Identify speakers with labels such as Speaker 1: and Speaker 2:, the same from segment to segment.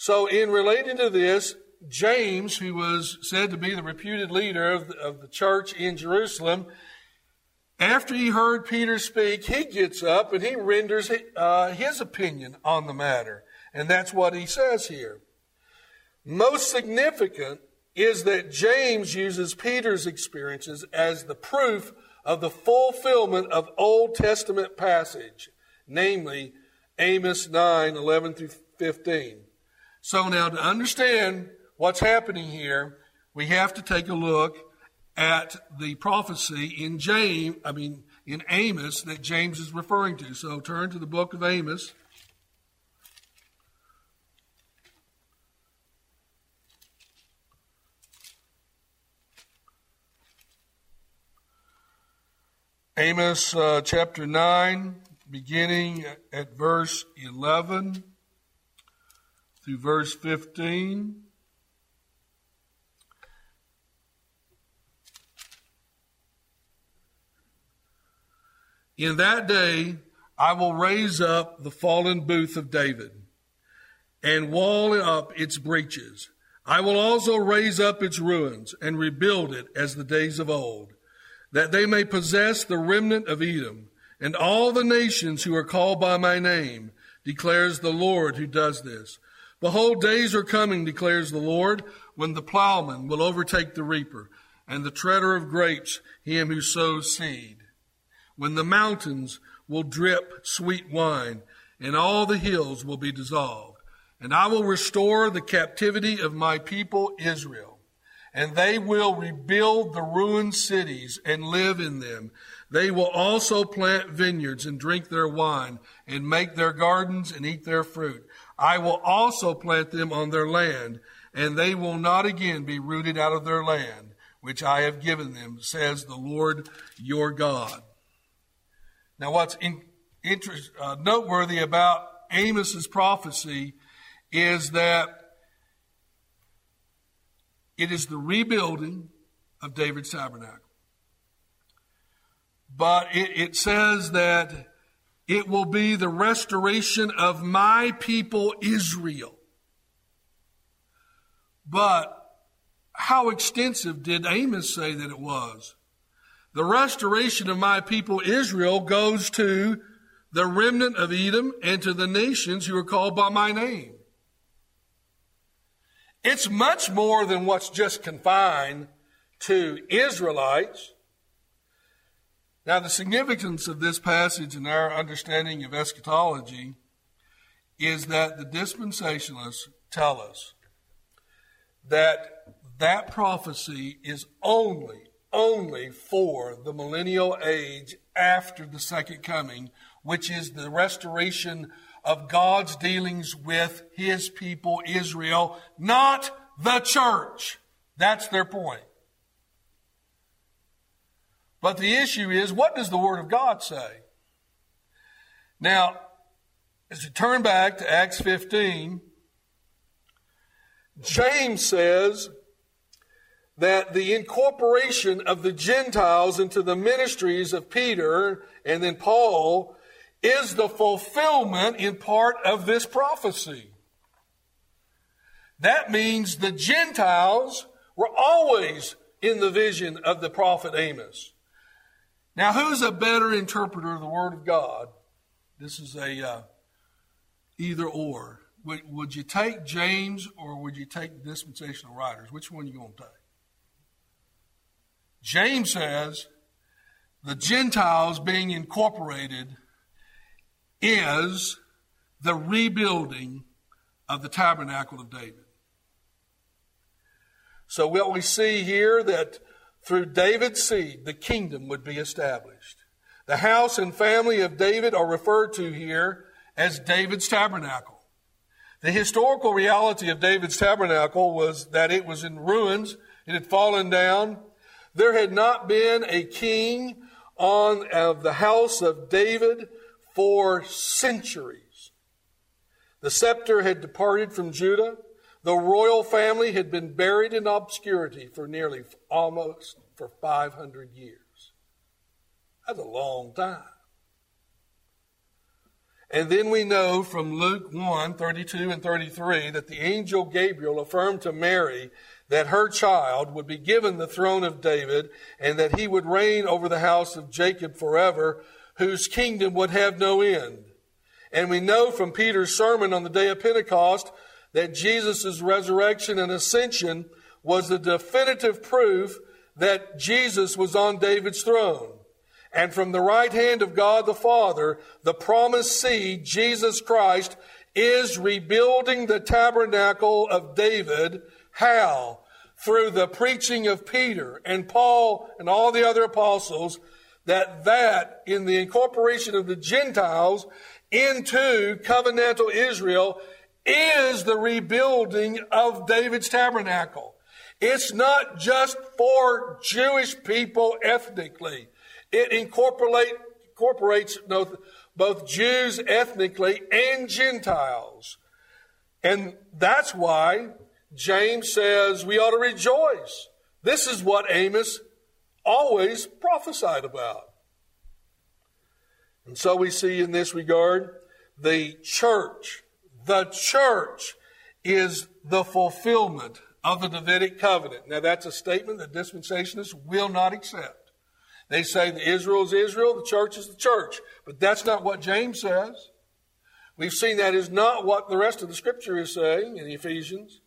Speaker 1: So in relating to this, James, who was said to be the reputed leader of the church in Jerusalem, after he heard Peter speak, he gets up and he renders his opinion on the matter. And that's what he says here. Most significant is that James uses Peter's experiences as the proof of the fulfillment of Old Testament passage, namely Amos 9:11 through 15. So now to understand what's happening here, we have to take a look at the prophecy in Amos that James is referring to. So turn to the book of Amos. Amos chapter 9, beginning at verse 11 through verse 15. In that day I will raise up the fallen booth of David and wall up its breaches. I will also raise up its ruins and rebuild it as the days of old, that they may possess the remnant of Edom and all the nations who are called by my name, declares the Lord who does this. Behold, days are coming, declares the Lord, when the plowman will overtake the reaper and the treader of grapes him who sows seed. When the mountains will drip sweet wine and all the hills will be dissolved. And I will restore the captivity of my people Israel. And they will rebuild the ruined cities and live in them. They will also plant vineyards and drink their wine and make their gardens and eat their fruit. I will also plant them on their land, and they will not again be rooted out of their land, which I have given them, says the Lord your God. Now what's noteworthy about Amos's prophecy is that it is the rebuilding of David's tabernacle. But it says that it will be the restoration of my people Israel. But how extensive did Amos say that it was? The restoration of my people Israel goes to the remnant of Edom and to the nations who are called by my name. It's much more than what's just confined to Israelites. Now, the significance of this passage in our understanding of eschatology is that the dispensationalists tell us that that prophecy is only for the millennial age after the second coming, which is the restoration of God's dealings with his people Israel, not the church. That's their point. But the issue is, what does the Word of God say? Now, as you turn back to Acts 15, James says that the incorporation of the Gentiles into the ministries of Peter and then Paul is the fulfillment in part of this prophecy. That means the Gentiles were always in the vision of the prophet Amos. Now, who's a better interpreter of the Word of God? This is a either or. Would you take James or would you take the dispensational writers? Which one are you going to take? James says the Gentiles being incorporated is the rebuilding of the tabernacle of David. So what we see here that through David's seed, the kingdom would be established. The house and family of David are referred to here as David's tabernacle. The historical reality of David's tabernacle was that it was in ruins. It had fallen down. There had not been a king of the house of David for centuries. The scepter had departed from Judah. The royal family had been buried in obscurity for nearly almost for 500 years. That's a long time. And then we know from Luke 1:32 and 33 that the angel Gabriel affirmed to Mary that her child would be given the throne of David and that he would reign over the house of Jacob forever, whose kingdom would have no end. And we know from Peter's sermon on the day of Pentecost that Jesus' resurrection and ascension was the definitive proof that Jesus was on David's throne. And from the right hand of God the Father, the promised seed, Jesus Christ, is rebuilding the tabernacle of David. How? Through the preaching of Peter and Paul and all the other apostles, that in the incorporation of the Gentiles into covenantal Israel is the rebuilding of David's tabernacle. It's not just for Jewish people ethnically. It incorporates both Jews ethnically and Gentiles. And that's why James says we ought to rejoice. This is what Amos always prophesied about. And so we see in this regard, the church is the fulfillment of the Davidic covenant. Now that's a statement that dispensationalists will not accept. They say that Israel is Israel, the church is the church. But that's not what James says. We've seen that is not what the rest of the Scripture is saying in Ephesians.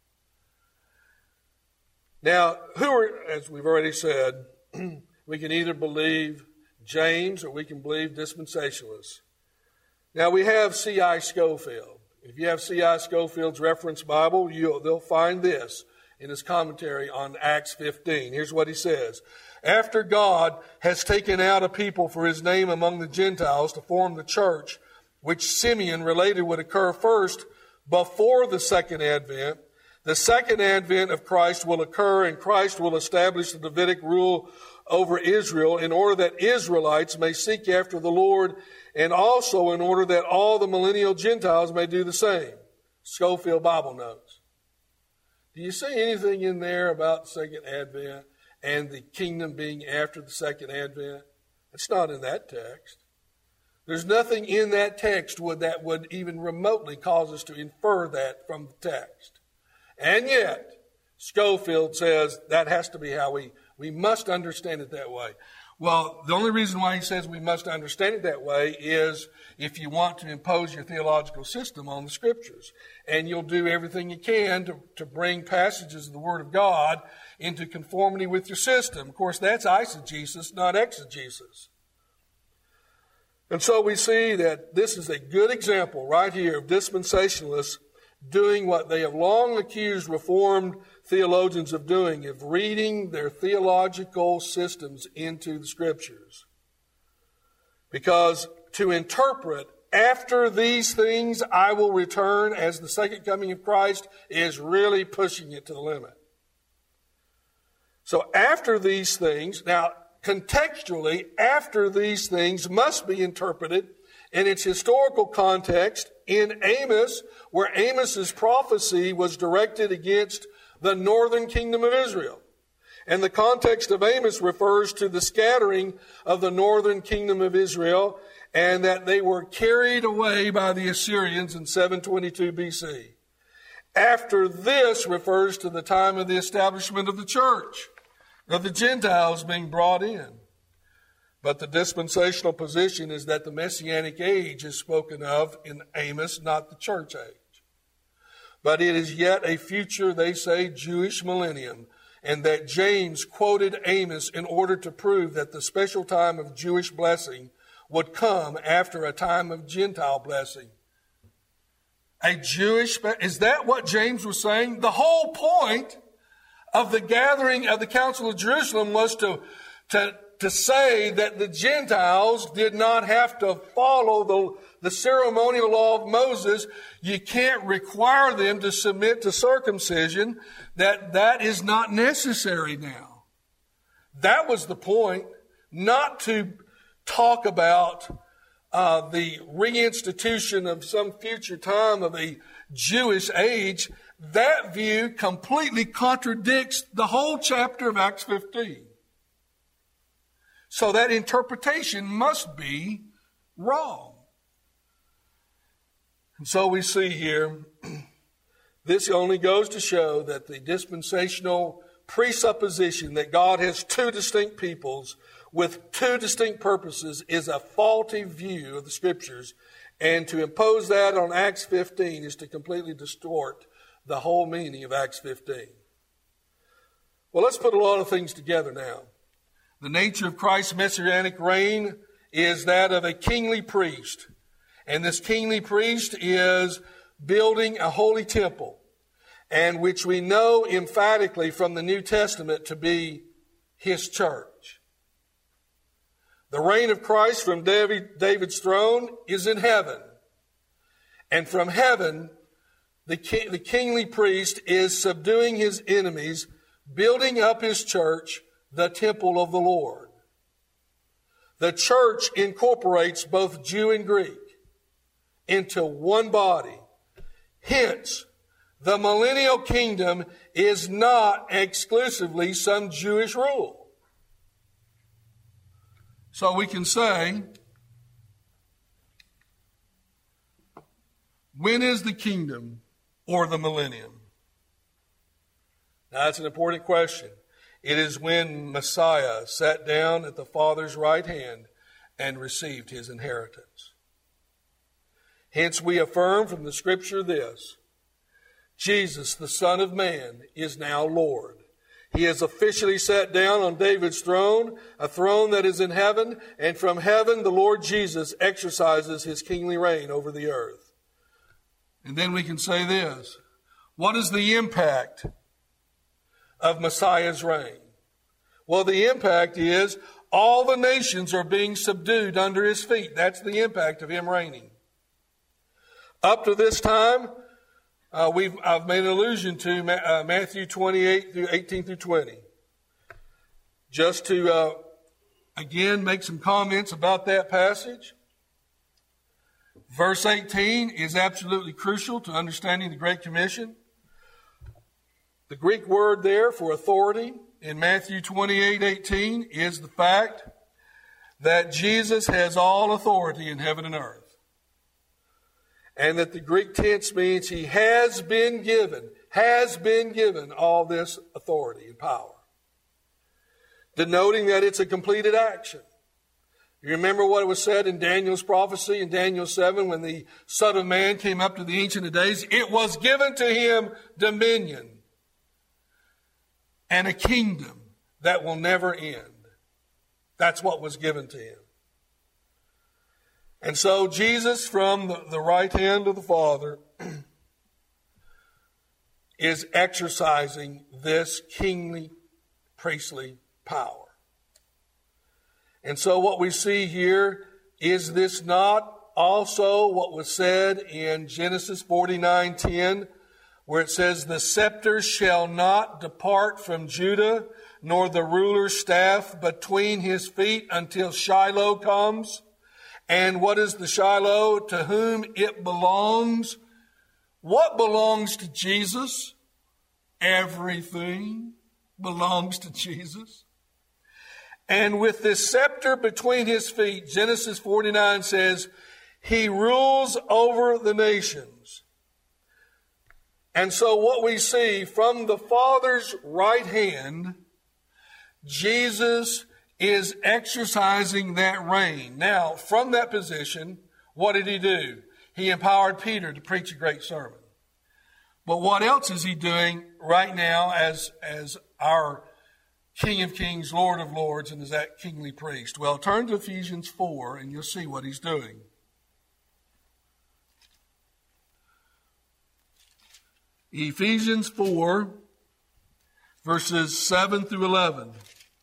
Speaker 1: Now, as we've already said, we can either believe James or we can believe dispensationalists. Now, we have C.I. Scofield. If you have C.I. Scofield's reference Bible, they'll find this in his commentary on Acts 15. Here's what he says. After God has taken out a people for his name among the Gentiles to form the church, which Simeon related would occur first before the second advent of Christ will occur, and Christ will establish the Davidic rule over Israel in order that Israelites may seek after the Lord, and also in order that all the millennial Gentiles may do the same. Scofield Bible Notes. Do you see anything in there about the second advent and the kingdom being after the second advent? It's not in that text. There's nothing in that text that would even remotely cause us to infer that from the text. And yet, Scofield says that has to be how we must understand it that way. Well, the only reason why he says we must understand it that way is if you want to impose your theological system on the Scriptures. And you'll do everything you can to bring passages of the Word of God into conformity with your system. Of course, that's eisegesis, not exegesis. And so we see that this is a good example right here of dispensationalists doing what they have long accused Reformed theologians of doing, of reading their theological systems into the Scriptures. Because to interpret, after these things I will return as the second coming of Christ, is really pushing it to the limit. So after these things, now contextually, after these things must be interpreted in its historical context in Amos, where Amos's prophecy was directed against the northern kingdom of Israel. And the context of Amos refers to the scattering of the northern kingdom of Israel and that they were carried away by the Assyrians in 722 BC. After this refers to the time of the establishment of the church, of the Gentiles being brought in. But the dispensational position is that the Messianic age is spoken of in Amos, not the church age. But it is yet a future, they say, Jewish millennium, and that James quoted Amos in order to prove that the special time of Jewish blessing would come after a time of Gentile blessing. Is that what James was saying? The whole point of the gathering of the Council of Jerusalem was to say that the Gentiles did not have to follow the ceremonial law of Moses. You can't require them to submit to circumcision. That is not necessary now. That was the point, not to talk about the reinstitution of some future time of a Jewish age. That view completely contradicts the whole chapter of Acts 15. So that interpretation must be wrong. And so we see here, this only goes to show that the dispensational presupposition that God has two distinct peoples with two distinct purposes is a faulty view of the Scriptures. And to impose that on Acts 15 is to completely distort the whole meaning of Acts 15. Well, let's put a lot of things together now. The nature of Christ's messianic reign is that of a kingly priest. And this kingly priest is building a holy temple, and which we know emphatically from the New Testament to be his church. The reign of Christ from David's throne is in heaven. And from heaven, the kingly priest is subduing his enemies, building up his church, the temple of the Lord. The church incorporates both Jew and Greek into one body. Hence, the millennial kingdom is not exclusively some Jewish rule. So we can say, when is the kingdom or the millennium? Now, that's an important question. It is when Messiah sat down at the Father's right hand and received his inheritance. Hence, we affirm from the Scripture this: Jesus, the Son of Man, is now Lord. He has officially sat down on David's throne, a throne that is in heaven, and from heaven the Lord Jesus exercises his kingly reign over the earth. And then we can say this: what is the impact of Messiah's reign? Well, the impact is all the nations are being subdued under his feet. That's the impact of him reigning. Up to this time, I've made an allusion to Matthew 28 through 18 through 20. Just to, again, make some comments about that passage. Verse 18 is absolutely crucial to understanding the Great Commission. The Greek word there for authority in Matthew 28:18 is the fact that Jesus has all authority in heaven and earth. And that the Greek tense means he has been given all this authority and power. Denoting that it's a completed action. You remember what was said in Daniel's prophecy in Daniel 7 when the Son of Man came up to the Ancient of Days? It was given to him dominion and a kingdom that will never end. That's what was given to him. And so Jesus, from the right hand of the Father, is exercising this kingly, priestly power. And so what we see here, is this not also what was said in Genesis 49:10, where it says, the scepter shall not depart from Judah, nor the ruler's staff between his feet until Shiloh comes? And what is the Shiloh? To whom it belongs. What belongs to Jesus? Everything belongs to Jesus. And with this scepter between his feet, Genesis 49 says, he rules over the nations. And so what we see from the Father's right hand, Jesus is exercising that reign. Now, from that position, what did he do? He empowered Peter to preach a great sermon. But what else is he doing right now as our King of Kings, Lord of Lords, and as that kingly priest? Well, turn to Ephesians 4 and you'll see what he's doing. Ephesians 4, verses 7 through 11.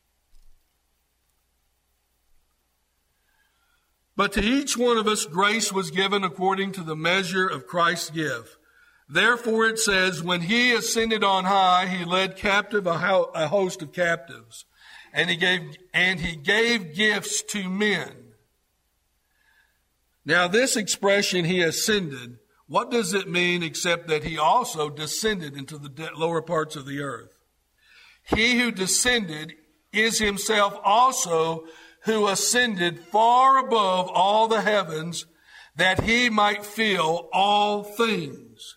Speaker 1: But to each one of us grace was given according to the measure of Christ's gift. Therefore it says, when he ascended on high, he led captive a host of captives, and he gave gifts to men. Now this expression, he ascended, what does it mean except that he also descended into the lower parts of the earth? He who descended is himself also who ascended far above all the heavens, that he might fill all things.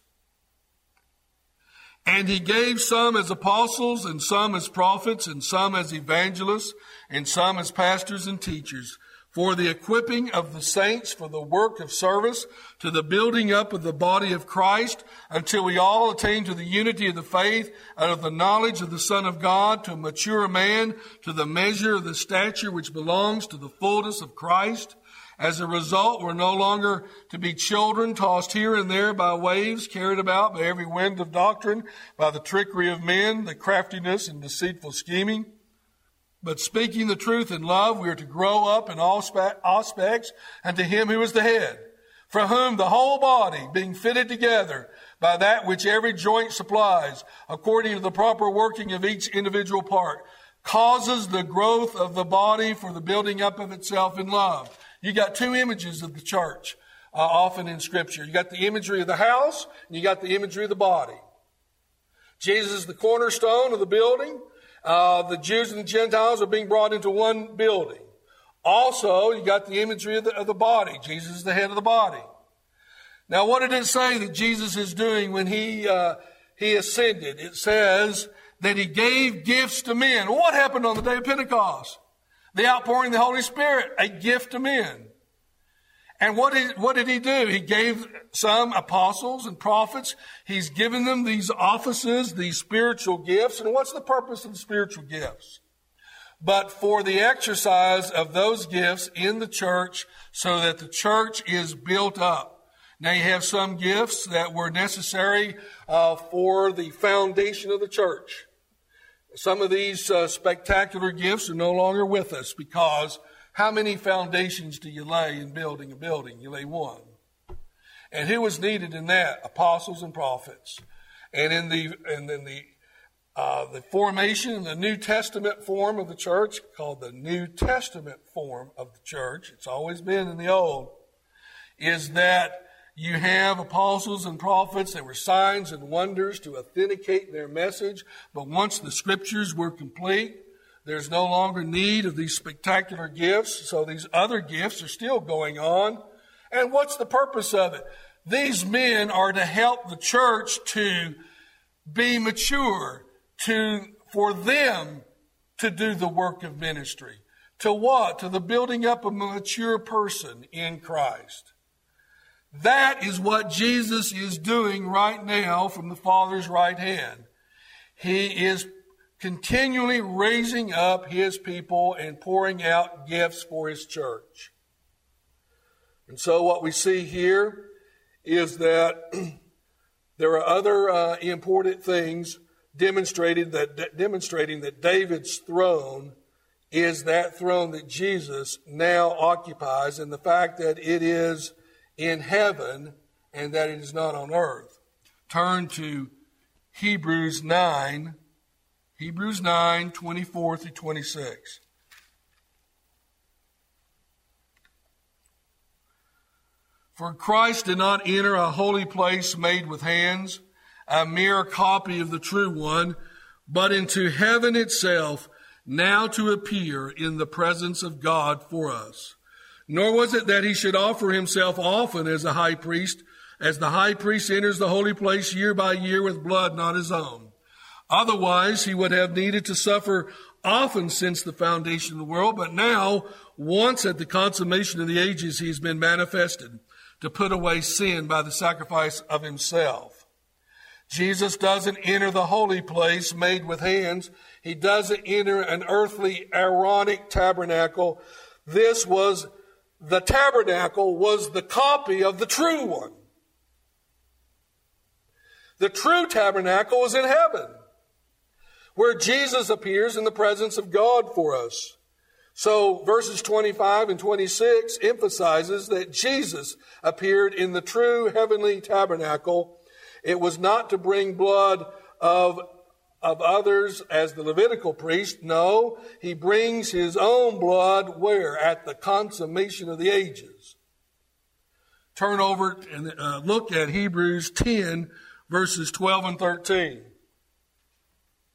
Speaker 1: And he gave some as apostles, and some as prophets, and some as evangelists, and some as pastors and teachers, for the equipping of the saints for the work of service, to the building up of the body of Christ, until we all attain to the unity of the faith and of the knowledge of the Son of God, to a mature man, to the measure of the stature which belongs to the fullness of Christ. As a result, we're no longer to be children tossed here and there by waves, carried about by every wind of doctrine, by the trickery of men, the craftiness and deceitful scheming. But speaking the truth in love, we are to grow up in all aspects unto him who is the head, from whom the whole body, being fitted together by that which every joint supplies, according to the proper working of each individual part, causes the growth of the body for the building up of itself in love. You got two images of the church often in Scripture. You got the imagery of the house, and you got the imagery of the body. Jesus is the cornerstone of the building. The Jews and the Gentiles are being brought into one building. Also, you got the imagery of the body. Jesus is the head of the body. Now, what did it say that Jesus is doing when he ascended? It says that he gave gifts to men. Well, what happened on the day of Pentecost? The outpouring of the Holy Spirit, a gift to men. And what did he do? He gave some apostles and prophets. He's given them these offices, these spiritual gifts. And what's the purpose of the spiritual gifts? But for the exercise of those gifts in the church so that the church is built up. Now you have some gifts that were necessary for the foundation of the church. Some of these spectacular gifts are no longer with us because how many foundations do you lay in building a building? You lay one. And who was needed in that? Apostles and prophets. And in the formation in the New Testament form of the church, called the New Testament form of the church, it's always been in the Old, is that you have apostles and prophets that were signs and wonders to authenticate their message. But once the scriptures were complete, there's no longer need of these spectacular gifts. So these other gifts are still going on. And what's the purpose of it? These men are to help the church to be mature, for them to do the work of ministry. To what? To the building up of a mature person in Christ. That is what Jesus is doing right now from the Father's right hand. He is continually raising up his people and pouring out gifts for his church. And so what we see here is that there are other important things demonstrating that David's throne is that throne that Jesus now occupies, and the fact that it is in heaven and that it is not on earth. Turn to Hebrews 9, 24 through 26. For Christ did not enter a holy place made with hands, a mere copy of the true one, but into heaven itself, now to appear in the presence of God for us. Nor was it that he should offer himself often as the high priest enters the holy place year by year with blood not his own. Otherwise, he would have needed to suffer often since the foundation of the world, but now, once at the consummation of the ages, he has been manifested to put away sin by the sacrifice of himself. Jesus doesn't enter the holy place made with hands. He doesn't enter an earthly Aaronic tabernacle. The tabernacle was the copy of the true one. The true tabernacle was in heaven, where Jesus appears in the presence of God for us. So verses 25 and 26 emphasizes that Jesus appeared in the true heavenly tabernacle. It was not to bring blood of others as the Levitical priest. No, he brings his own blood where? At the consummation of the ages. Turn over and look at Hebrews 10, verses 12 and 13.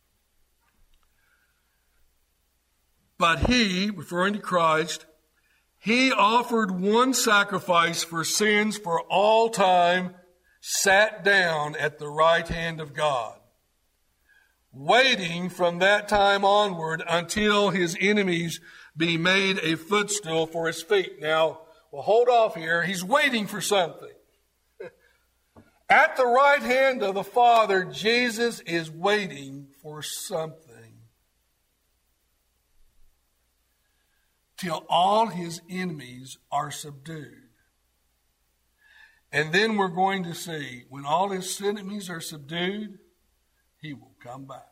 Speaker 1: But he, referring to Christ, He offered one sacrifice for sins for all time, sat down at the right hand of God, waiting from that time onward until his enemies be made a footstool for his feet. Now, well, hold off here. He's waiting for something. At the right hand of the Father, Jesus is waiting for something. Till all his enemies are subdued. And then we're going to see, when all his enemies are subdued, he will come back.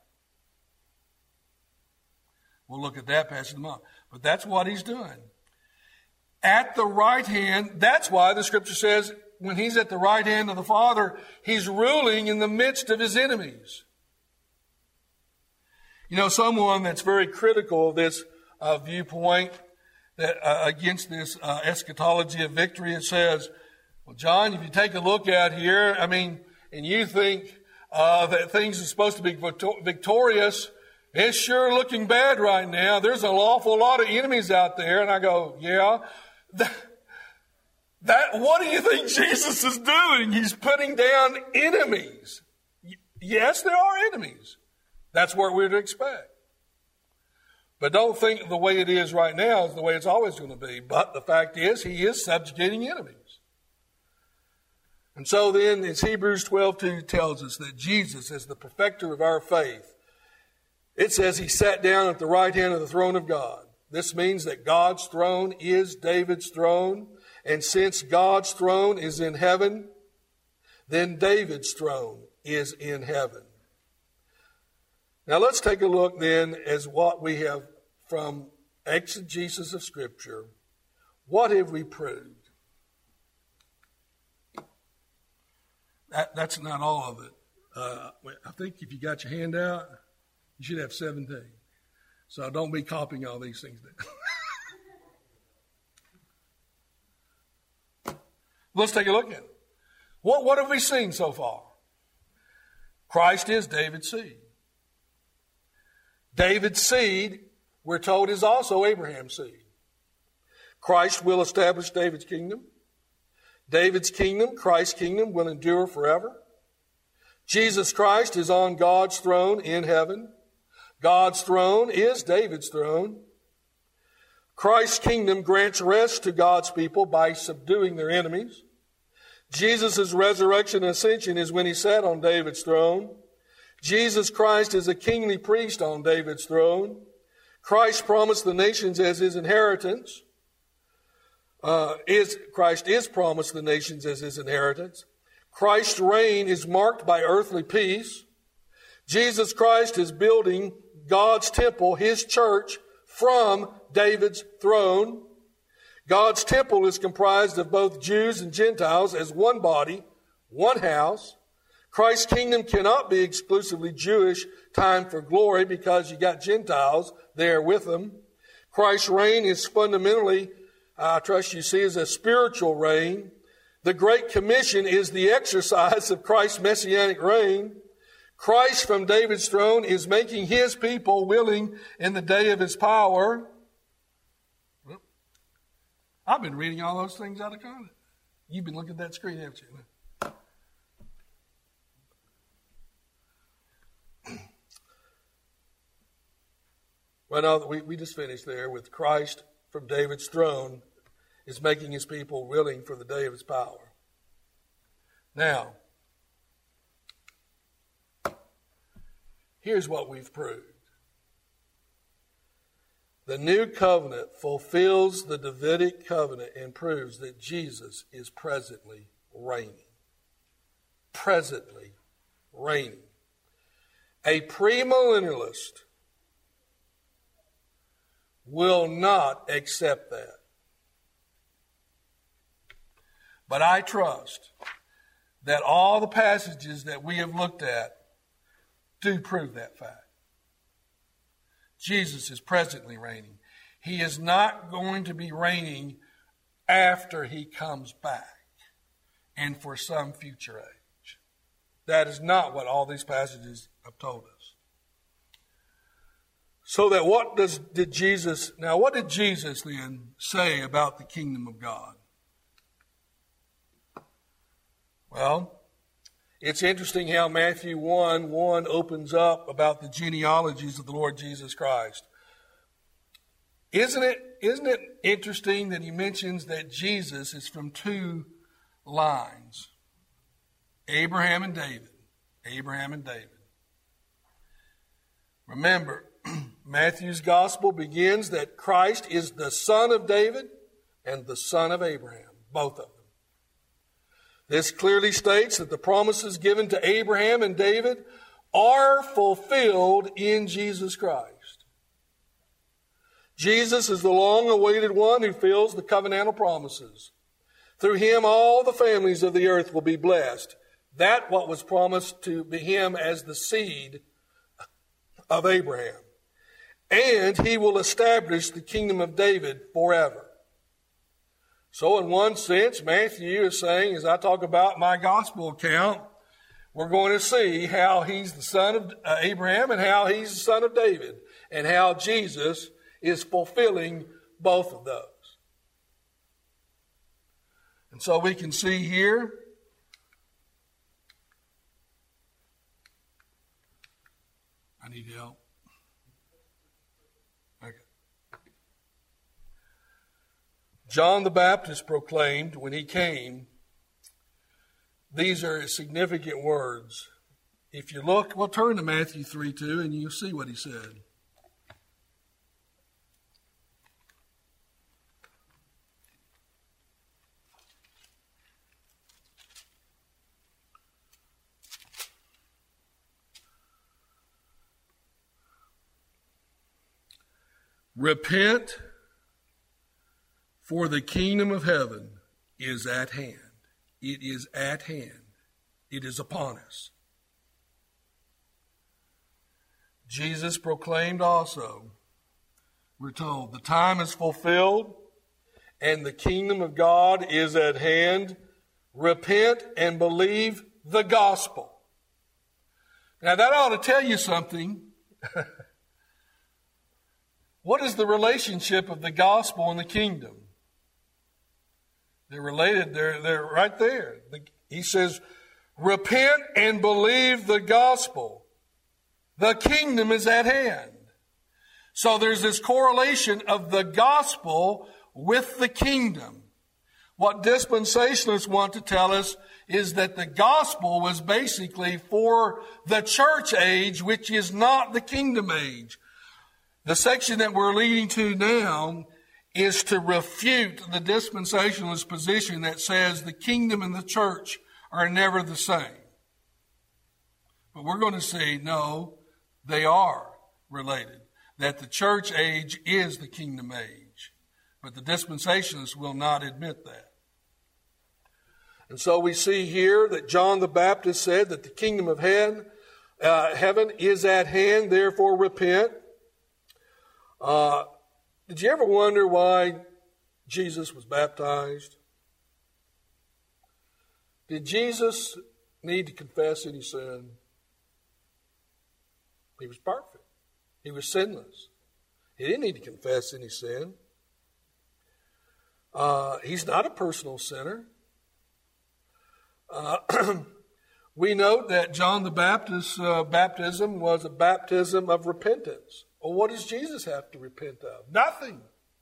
Speaker 1: We'll look at that passage in a moment. But that's what he's doing. At the right hand, that's why the scripture says, when he's at the right hand of the Father, he's ruling in the midst of his enemies. You know, someone that's very critical of this viewpoint, that against this eschatology of victory, it says, well, John, if you take a look at here, I mean, and you think that things are supposed to be victorious, it's sure looking bad right now. There's an awful lot of enemies out there. And I go, yeah. What do you think Jesus is doing? He's putting down enemies. Yes, there are enemies. That's what we'd expect. But don't think the way it is right now is the way it's always going to be. But the fact is, he is subjugating enemies. And so then, as Hebrews 12:2 tells us, that Jesus, as the perfecter of our faith, it says he sat down at the right hand of the throne of God. This means that God's throne is David's throne. And since God's throne is in heaven, then David's throne is in heaven. Now let's take a look then as what we have from exegesis of Scripture. What have we proved? That's not all of it. I think if you got your hand out, you should have 17. So don't be copying all these things down. Let's take a look at it. What have we seen so far? Christ is David's seed. David's seed, we're told, is also Abraham's seed. Christ will establish David's kingdom. David's kingdom, Christ's kingdom, will endure forever. Jesus Christ is on God's throne in heaven. God's throne is David's throne. Christ's kingdom grants rest to God's people by subduing their enemies. Jesus' resurrection and ascension is when he sat on David's throne. Jesus Christ is a kingly priest on David's throne. Christ promised the nations as his inheritance. Christ is promised the nations as his inheritance. Christ's reign is marked by earthly peace. Jesus Christ is building God's temple, his church, from David's throne. God's temple is comprised of both Jews and Gentiles as one body, one house. Christ's kingdom cannot be exclusively Jewish time for glory because you got Gentiles there with them. Christ's reign is fundamentally, I trust you see, is a spiritual reign. The Great Commission is the exercise of Christ's messianic reign. Christ from David's throne is making his people willing in the day of his power. I've been reading all those things out of context. You've been looking at that screen, haven't you? Well, no, we just finished there with Christ from David's throne is making his people willing for the day of his power. Now, here's what we've proved. The new covenant fulfills the Davidic covenant and proves that Jesus is presently reigning. Presently reigning. A premillennialist will not accept that. But I trust that all the passages that we have looked at do prove that fact. Jesus is presently reigning. He is not going to be reigning after he comes back and for some future age. That is not what all these passages have told us. So that what did Jesus then say about the kingdom of God? Well, it's interesting how Matthew 1:1 opens up about the genealogies of the Lord Jesus Christ. Isn't it interesting that he mentions that Jesus is from two lines? Abraham and David. Abraham and David. Remember, Matthew's gospel begins that Christ is the son of David and the son of Abraham, both of them. This clearly states that the promises given to Abraham and David are fulfilled in Jesus Christ. Jesus is the long-awaited one who fills the covenantal promises. Through him, all the families of the earth will be blessed. That what was promised to be him as the seed of Abraham. And he will establish the kingdom of David forever. So in one sense, Matthew is saying, as I talk about my gospel account, we're going to see how he's the son of Abraham and how he's the son of David, and how Jesus is fulfilling both of those. And so we can see here I need help. Okay. John the Baptist proclaimed when he came, these are significant words. If you look, we'll turn to Matthew 3:2 and you'll see what he said. Repent, for the kingdom of heaven is at hand. It is at hand. It is upon us. Jesus proclaimed also, we're told, the time is fulfilled and the kingdom of God is at hand. Repent and believe the gospel. Now that ought to tell you something. What is the relationship of the gospel and the kingdom? They're related. They're right there. He says, repent and believe the gospel. The kingdom is at hand. So there's this correlation of the gospel with the kingdom. What dispensationalists want to tell us is that the gospel was basically for the church age, which is not the kingdom age. The section that we're leading to now is to refute the dispensationalist position that says the kingdom and the church are never the same. But we're going to see, no, they are related. That the church age is the kingdom age. But the dispensationalists will not admit that. And so we see here that John the Baptist said that the kingdom of heaven is at hand, therefore repent. Did you ever wonder why Jesus was baptized? Did Jesus need to confess any sin? He was perfect. He was sinless. He didn't need to confess any sin. He's not a personal sinner. We note that John the Baptist's baptism was a baptism of repentance. Well, what does Jesus have to repent of? Nothing.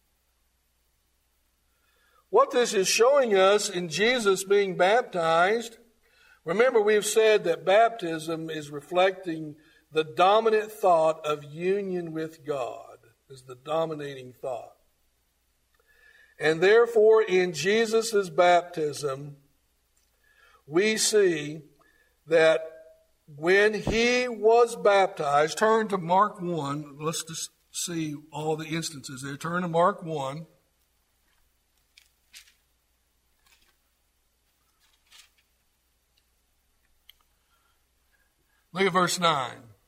Speaker 1: What this is showing us in Jesus being baptized, remember we've said that baptism is reflecting the dominant thought of union with God, is the dominating thought. And therefore in Jesus' baptism, we see that when he was baptized, turn to Mark 1. Let's just see all the instances there. Turn to Mark 1. Look at verse 9.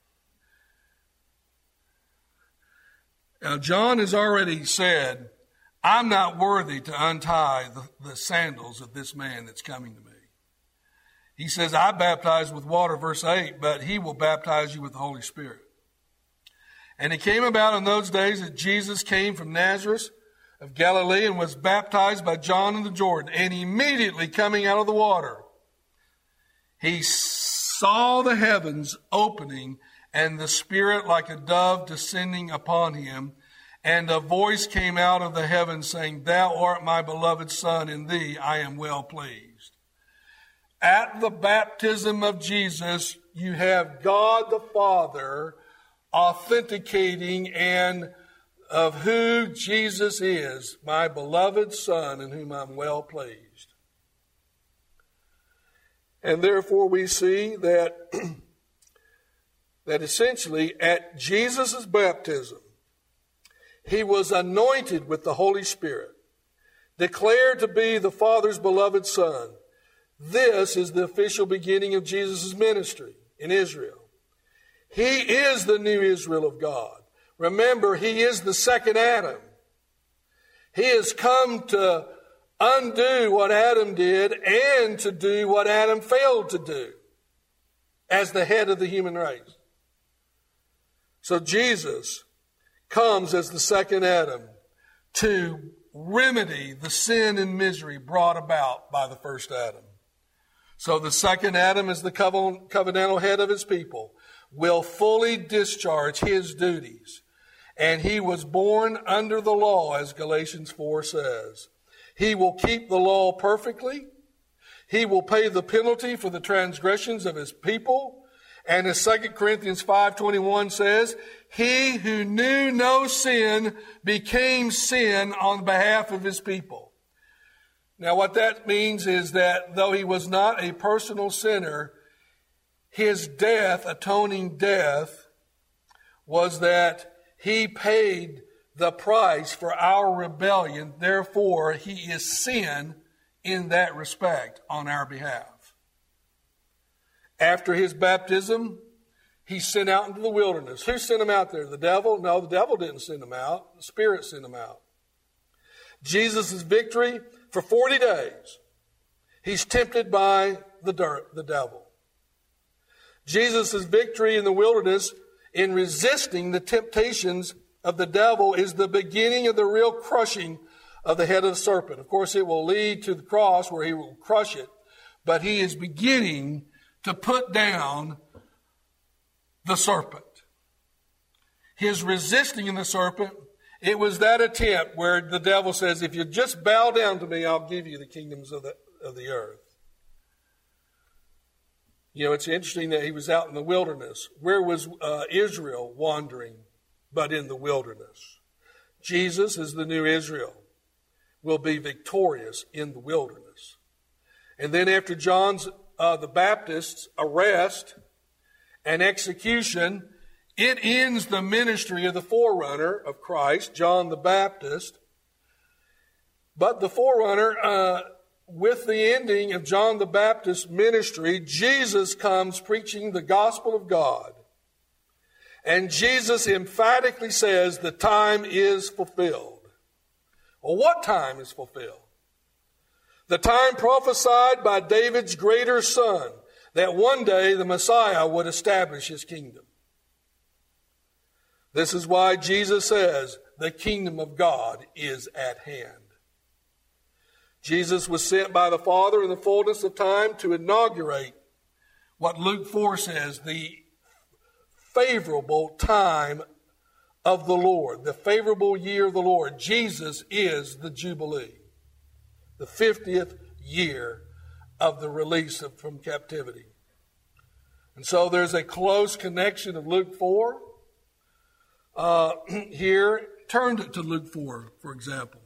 Speaker 1: Now, John has already said, I'm not worthy to untie the sandals of this man that's coming to me. He says, I baptize with water, verse 8, but he will baptize you with the Holy Spirit. And it came about in those days that Jesus came from Nazareth of Galilee and was baptized by John in the Jordan. And immediately coming out of the water, he saw the heavens opening and the Spirit like a dove descending upon him. And a voice came out of the heavens saying, Thou art my beloved Son, in thee I am well pleased. At the baptism of Jesus, you have God the Father authenticating and of who Jesus is, my beloved Son, in whom I'm well pleased. And therefore we see that, that essentially at Jesus' baptism, he was anointed with the Holy Spirit, declared to be the Father's beloved Son. This is the official beginning of Jesus' ministry in Israel. He is the new Israel of God. Remember, he is the second Adam. He has come to undo what Adam did and to do what Adam failed to do as the head of the human race. So Jesus comes as the second Adam to remedy the sin and misery brought about by the first Adam. So the second Adam, as the covenantal head of his people, will fully discharge his duties. And he was born under the law, as Galatians 4 says. He will keep the law perfectly. He will pay the penalty for the transgressions of his people. And as 2 Corinthians 5:21 says, he who knew no sin became sin on behalf of his people. Now what that means is that though he was not a personal sinner, his death, atoning death, was that he paid the price for our rebellion. Therefore, he is sin in that respect on our behalf. After his baptism, he's sent out into the wilderness. Who sent him out there? The devil? No, the devil didn't send him out. The Spirit sent him out. Jesus' victory for 40 days. He's tempted by the devil. Jesus' victory in the wilderness in resisting the temptations of the devil is the beginning of the real crushing of the head of the serpent. Of course, it will lead to the cross where he will crush it, but he is beginning to put down the serpent. His resisting in the serpent, it was that attempt where the devil says, if you just bow down to me, I'll give you the kingdoms of the earth. You know, it's interesting that he was out in the wilderness. Where was Israel wandering but in the wilderness? Jesus is the new Israel, will be victorious in the wilderness. And then after John's, the Baptist's arrest and execution, it ends the ministry of the forerunner of Christ, John the Baptist. But the forerunner, with the ending of John the Baptist's ministry, Jesus comes preaching the gospel of God. And Jesus emphatically says the time is fulfilled. Well, what time is fulfilled? The time prophesied by David's greater son, that one day the Messiah would establish his kingdom. This is why Jesus says the kingdom of God is at hand. Jesus was sent by the Father in the fullness of time to inaugurate what Luke 4 says, the favorable time of the Lord, the favorable year of the Lord. Jesus is the Jubilee, the 50th year of the release from captivity. And so there's a close connection of Luke 4 here. Turn to Luke 4, for example.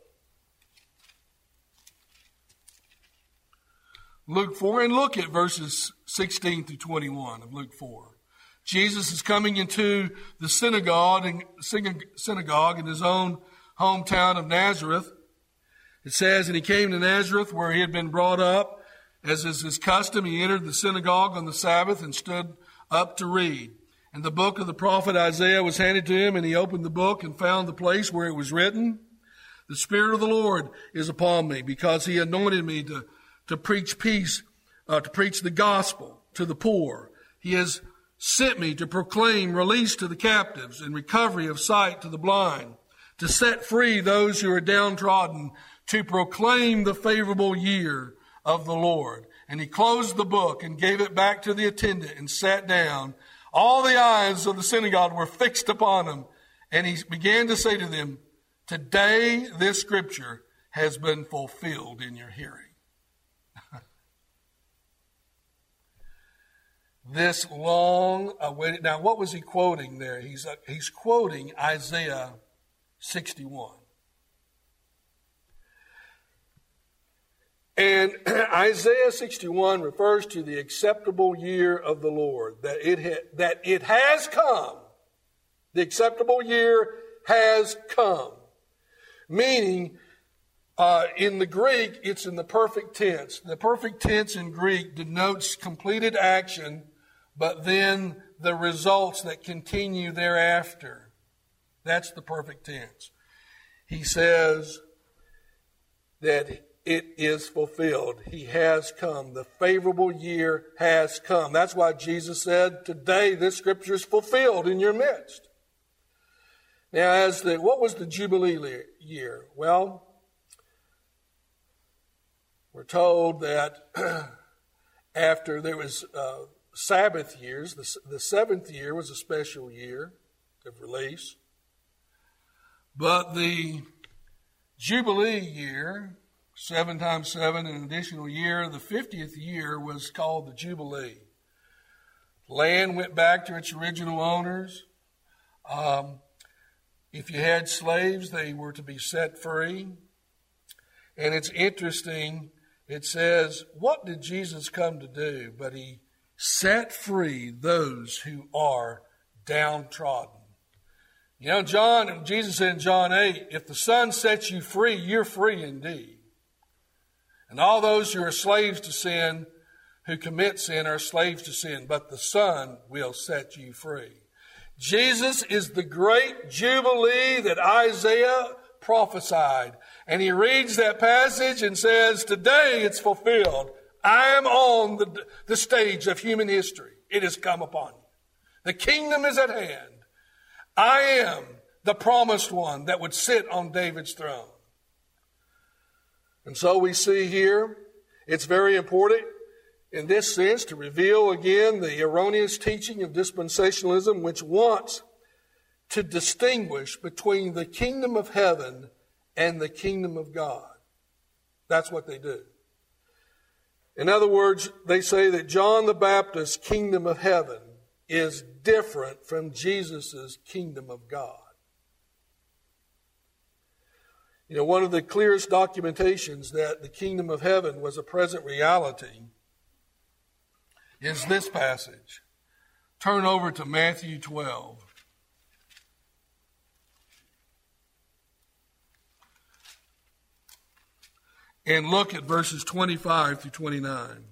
Speaker 1: Luke 4, and look at verses 16 through 21 of Luke 4. Jesus is coming into the synagogue in his own hometown of Nazareth. It says, and he came to Nazareth where he had been brought up. As is his custom, he entered the synagogue on the Sabbath and stood up to read. And the book of the prophet Isaiah was handed to him, and he opened the book and found the place where it was written, the Spirit of the Lord is upon me, because he anointed me to preach peace, to preach the gospel to the poor. He has sent me to proclaim release to the captives and recovery of sight to the blind, to set free those who are downtrodden, to proclaim the favorable year of the Lord. And he closed the book and gave it back to the attendant and sat down. All the eyes of the synagogue were fixed upon him. And he began to say to them, today this scripture has been fulfilled in your hearing. This long awaited. Now, what was he quoting there? He's quoting Isaiah 61. And Isaiah 61 refers to the acceptable year of the Lord, that it has come. The acceptable year has come. Meaning, in the Greek, it's in the perfect tense. The perfect tense in Greek denotes completed action, but then the results that continue thereafter. That's the perfect tense. He says that it is fulfilled. He has come. The favorable year has come. That's why Jesus said, today this scripture is fulfilled in your midst. Now, what was the Jubilee year? Well, we're told that after there was Sabbath years, the seventh year was a special year of release. But the Jubilee year, 7 times 7, an additional year, the 50th year was called the Jubilee. Land went back to its original owners. If you had slaves, they were to be set free. And it's interesting, it says, what did Jesus come to do? But he set free those who are downtrodden. You know, Jesus said in John 8, if the Son sets you free, you're free indeed. And all those who are slaves to sin, who commit sin, are slaves to sin. But the Son will set you free. Jesus is the great Jubilee that Isaiah prophesied. And he reads that passage and says, today it's fulfilled. I am on the stage of human history. It has come upon you. The kingdom is at hand. I am the promised one that would sit on David's throne. And so we see here, it's very important in this sense to reveal again the erroneous teaching of dispensationalism, which wants to distinguish between the kingdom of heaven and the kingdom of God. That's what they do. In other words, they say that John the Baptist's kingdom of heaven is different from Jesus' kingdom of God. You know, one of the clearest documentations that the kingdom of heaven was a present reality is this passage. Turn over to Matthew 12. And look at verses 25 through 29.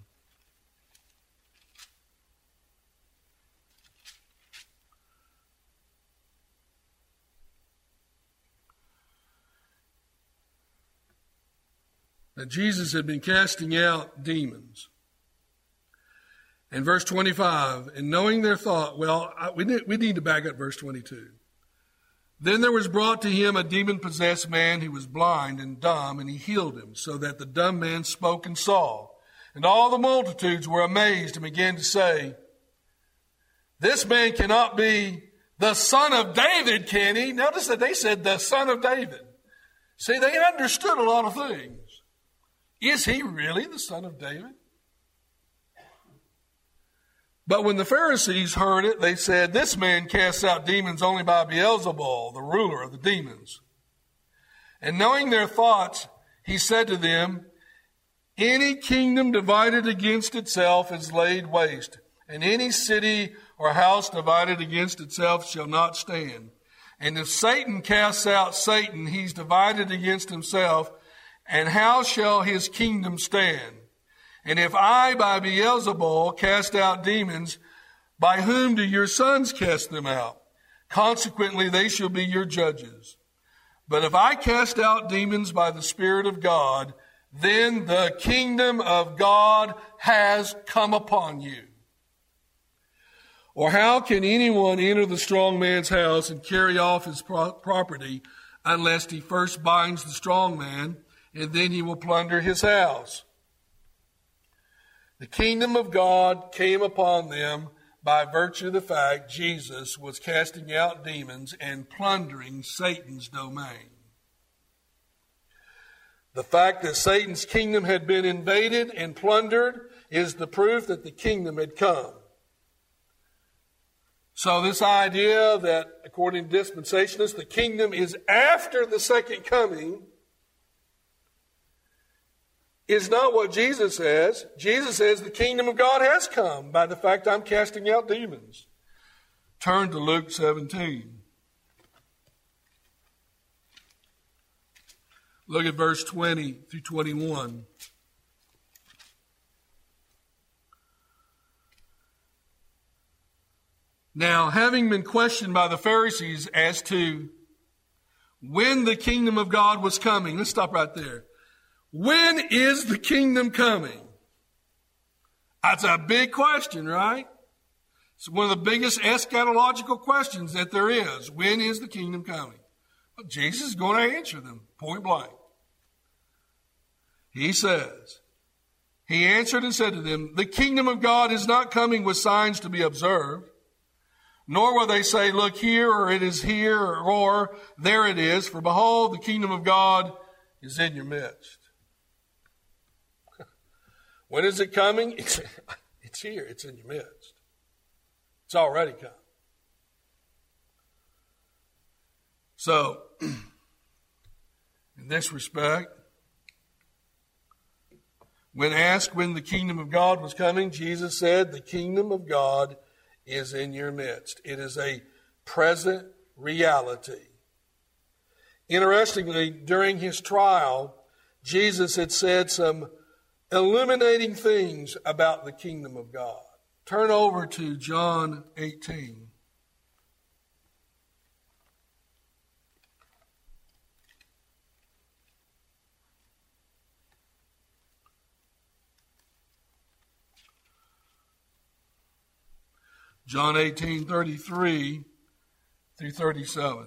Speaker 1: Now, Jesus had been casting out demons. And verse 25, and knowing their thought, we need to back up verse 22. Then there was brought to him a demon-possessed man who was blind and dumb, and he healed him, so that the dumb man spoke and saw. And all the multitudes were amazed and began to say, this man cannot be the son of David, can he? Notice that they said the son of David. See, they understood a lot of things. Is he really the son of David? But when the Pharisees heard it, they said, this man casts out demons only by Beelzebul, the ruler of the demons. And knowing their thoughts, he said to them, any kingdom divided against itself is laid waste, and any city or house divided against itself shall not stand. And if Satan casts out Satan, he's divided against himself, and how shall his kingdom stand? And if I, by Beelzebul, cast out demons, by whom do your sons cast them out? Consequently, they shall be your judges. But if I cast out demons by the Spirit of God, then the kingdom of God has come upon you. Or how can anyone enter the strong man's house and carry off his property unless he first binds the strong man, and then he will plunder his house? The kingdom of God came upon them by virtue of the fact Jesus was casting out demons and plundering Satan's domain. The fact that Satan's kingdom had been invaded and plundered is the proof that the kingdom had come. So this idea that, according to dispensationalists, the kingdom is after the second coming is not what Jesus says. Jesus says the kingdom of God has come by the fact I'm casting out demons. Turn to Luke 17. Look at verse 20 through 21. Now, having been questioned by the Pharisees as to when the kingdom of God was coming, let's stop right there. When is the kingdom coming? That's a big question, right? It's one of the biggest eschatological questions that there is. When is the kingdom coming? Well, Jesus is going to answer them point blank. He says, he answered and said to them, the kingdom of God is not coming with signs to be observed, nor will they say, look here, or it is here, or there it is. For behold, the kingdom of God is in your midst. When is it coming? It's here. It's in your midst. It's already come. So, in this respect, when asked when the kingdom of God was coming, Jesus said, the kingdom of God is in your midst. It is a present reality. Interestingly, during his trial, Jesus had said some illuminating things about the kingdom of God. Turn over to John 18. John 18:33 through 37.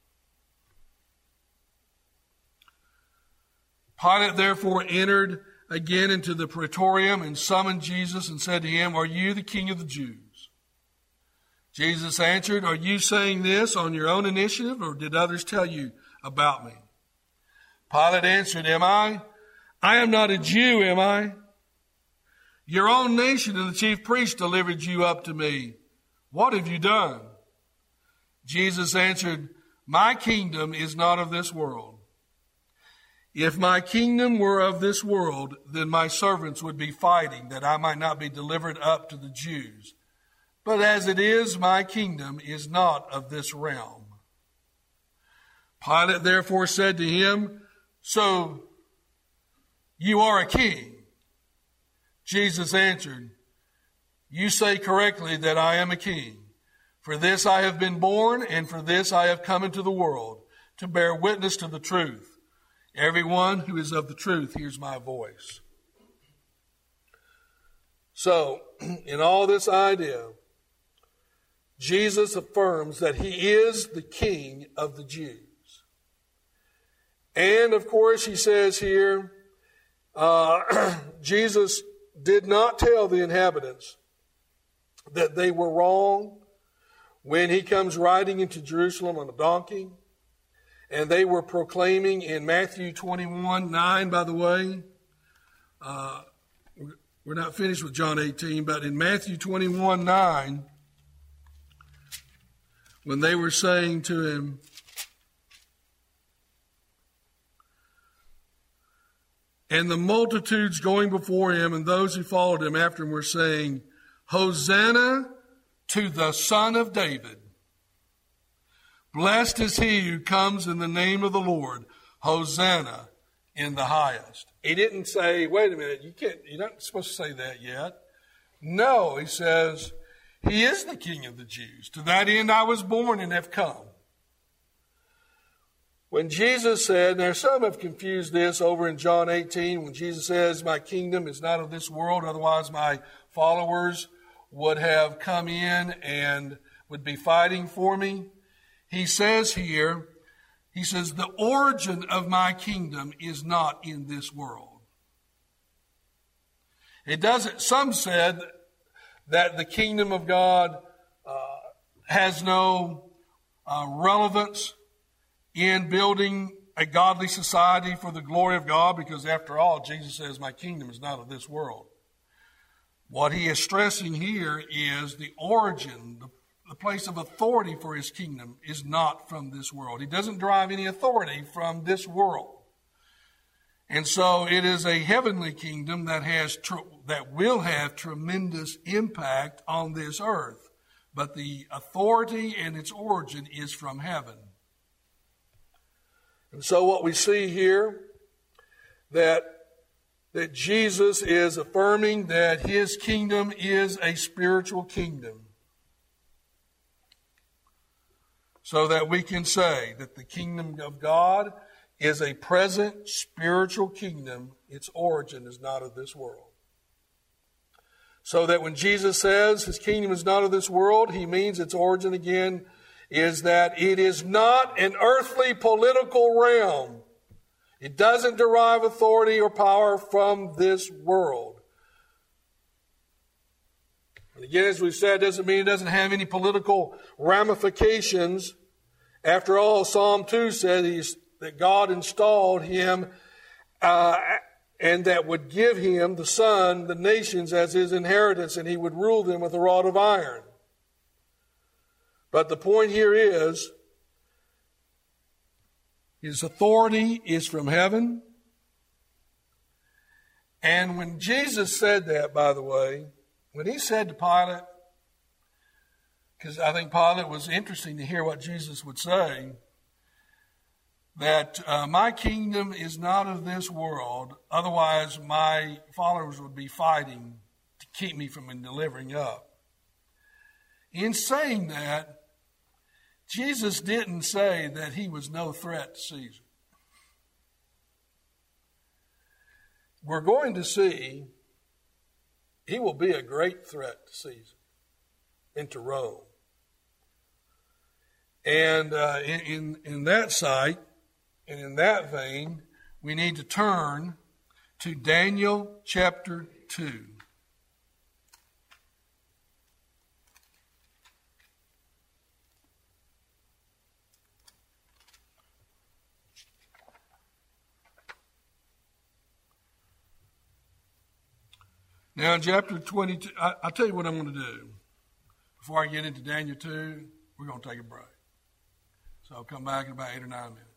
Speaker 1: Pilate therefore entered again into the praetorium and summoned Jesus and said to him, are you the king of the Jews? Jesus answered, are you saying this on your own initiative, or did others tell you about me? Pilate answered, am I? I am not a Jew, am I? Your own nation and the chief priests delivered you up to me. What have you done? Jesus answered, my kingdom is not of this world. If my kingdom were of this world, then my servants would be fighting that I might not be delivered up to the Jews. But as it is, my kingdom is not of this realm. Pilate therefore said to him, so you are a king? Jesus answered, you say correctly that I am a king. For this I have been born, and for this I have come into the world, to bear witness to the truth. Everyone who is of the truth hears my voice. So, in all this idea, Jesus affirms that he is the king of the Jews. And, of course, he says here, Jesus did not tell the inhabitants that they were wrong when he comes riding into Jerusalem on a donkey. And they were proclaiming in Matthew 21:9, by the way. We're not finished with John 18, but in Matthew 21:9, when they were saying to him, and the multitudes going before him and those who followed him after him were saying, Hosanna to the Son of David. Blessed is he who comes in the name of the Lord. Hosanna in the highest. He didn't say, wait a minute, you're not supposed to say that yet. No, he says, he is the King of the Jews. To that end I was born and have come. When Jesus said, now some have confused this over in John 18, when Jesus says, my kingdom is not of this world, otherwise my followers would have come in and would be fighting for me. He says here, he says, the origin of my kingdom is not in this world. It doesn't, some said that the kingdom of God has no relevance in building a godly society for the glory of God, because after all, Jesus says, my kingdom is not of this world. What he is stressing here is the origin, the place of authority for his kingdom is not from this world. He doesn't derive any authority from this world. And so it is a heavenly kingdom that will have tremendous impact on this earth. But the authority and its origin is from heaven. And so what we see here, that Jesus is affirming that his kingdom is a spiritual kingdom. So that we can say that the kingdom of God is a present spiritual kingdom. Its origin is not of this world. So that when Jesus says his kingdom is not of this world, he means its origin again is that it is not an earthly political realm. It doesn't derive authority or power from this world. And again, as we've said, doesn't mean it doesn't have any political ramifications. After all, Psalm 2 says that God installed him and that would give him, the Son, the nations as his inheritance, and he would rule them with a rod of iron. But the point here is, his authority is from heaven. And when Jesus said that, by the way, when he said to Pilate, because I think Pilate was interesting to hear what Jesus would say, that my kingdom is not of this world, otherwise my followers would be fighting to keep me from delivering up. In saying that, Jesus didn't say that he was no threat to Caesar. We're going to see he will be a great threat to Caesar and to Rome. And in that sight, and in that vein, we need to turn to Daniel chapter 2. Now in chapter 22, I'll tell you what I'm going to do. Before I get into Daniel 2, we're going to take a break. So I'll come back in about 8 or 9 minutes.